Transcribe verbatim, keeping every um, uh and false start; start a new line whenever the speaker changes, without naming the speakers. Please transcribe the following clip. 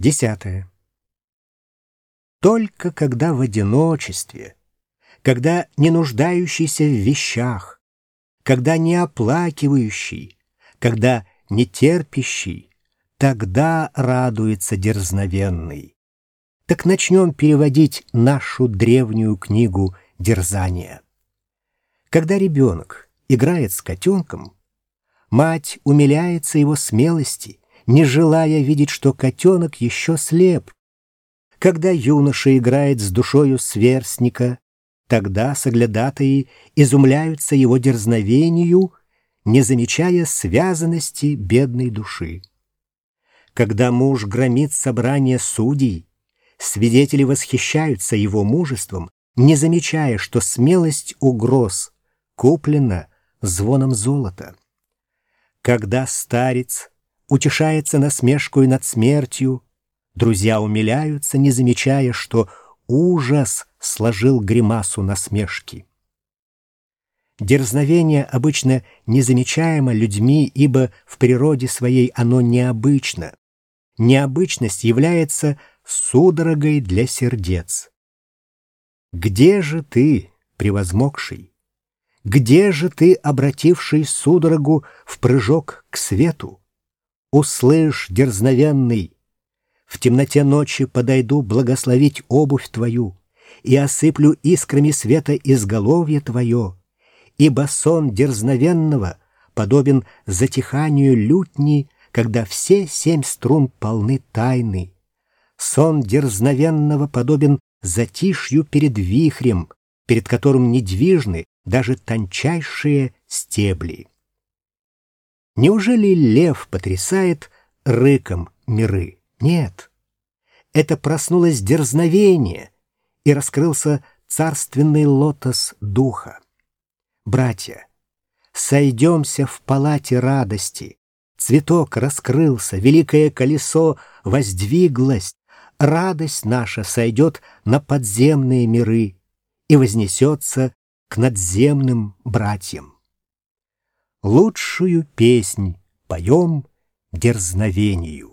Десятое. Только когда в одиночестве, когда не нуждающийся в вещах, когда не оплакивающий, когда не терпящий, тогда радуется дерзновенный. Так начнем переводить нашу древнюю книгу дерзания. Когда ребенок играет с котенком, мать умиляется его смелости, не желая видеть, что котенок еще слеп. Когда юноша играет с душою сверстника, тогда соглядатаи изумляются его дерзновению, не замечая связанности бедной души. Когда муж громит собрание судей, свидетели восхищаются его мужеством, не замечая, что смелость угроз куплена звоном золота. Когда старец утешается насмешкой над смертью, друзья умиляются, не замечая, что ужас сложил гримасу насмешки. Дерзновение обычно незамечаемо людьми, ибо в природе своей оно необычно. Необычность является судорогой для сердец. Где же ты, превозмогший? Где же ты, обративший судорогу в прыжок к свету? Услышь, дерзновенный, в темноте ночи подойду благословить обувь твою и осыплю искрами света изголовье твое, ибо сон дерзновенного подобен затиханию лютни, когда все семь струн полны тайны. Сон дерзновенного подобен затишью перед вихрем, перед которым недвижны даже тончайшие стебли. Неужели лев потрясает рыком миры? Нет. Это проснулось дерзновение, и раскрылся царственный лотос духа. Братья, сойдемся в палате радости. Цветок раскрылся, великое колесо воздвиглось. Радость наша сойдет на подземные миры и вознесется к надземным братьям. Лучшую песнь поем дерзновению.